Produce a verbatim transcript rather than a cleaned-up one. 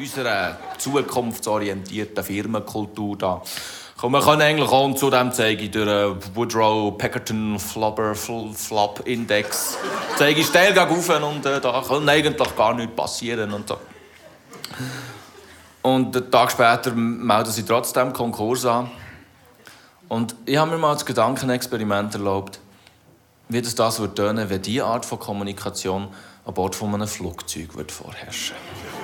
unserer zukunftsorientierten Firmenkultur da. Und man kann eigentlich auch, zu dem zeige ich durch den Woodrow Peckerton Flubber Flop Index, zeige ich steil rauf und äh, da kann eigentlich gar nichts passieren und so. Und einen Tag später melden sie trotzdem Konkurs an. Und ich habe mir mal das Gedankenexperiment erlaubt, wie das, das würde tönen, wenn diese Art von Kommunikation an Bord von einem Flugzeug vorherrschen würde.